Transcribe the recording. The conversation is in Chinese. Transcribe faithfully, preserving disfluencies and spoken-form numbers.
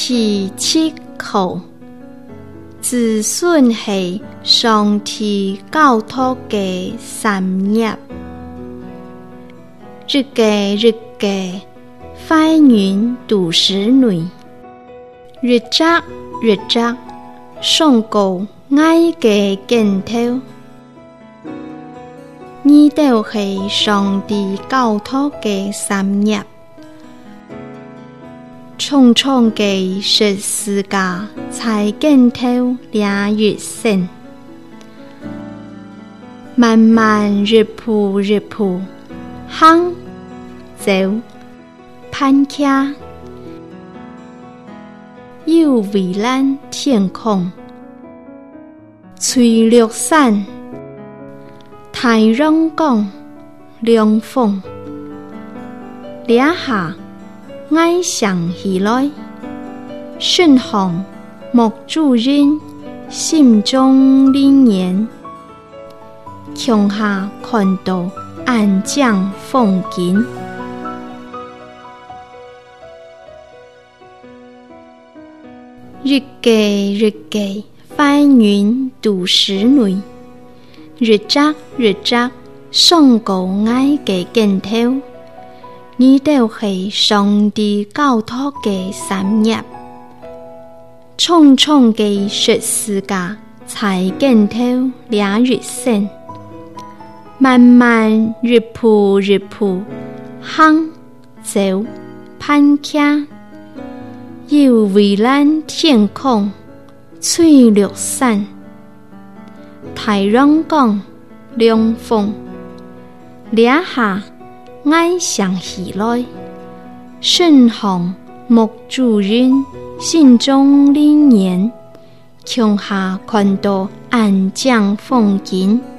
第七课，自信是上帝教导嘅产业。日嘅日嘅，快遠讀使女，日則日則，上告愛嘅鏡頭。呢度係上帝教導嘅產業。重重嘅十字架才鏡頭兩月線，漫漫日鋪日鋪，行走攀卡，有蔚藍天空，翠綠山，太陽光，涼風，兩下愛想起來，順行莫主人心中靈念，向下看到安江風景。日嘅日嘅，快遠讀使女，日則日則，上告愛嘅鏡頭。呢度係上帝教導嘅產業，重重嘅十字架才鏡頭兩月線，漫漫日鋪日鋪，行走攀卡，有蔚藍天空，翠綠山，太陽光，涼風，兩下愛想起來，順行莫主人心中靈念，向下看到安江風景。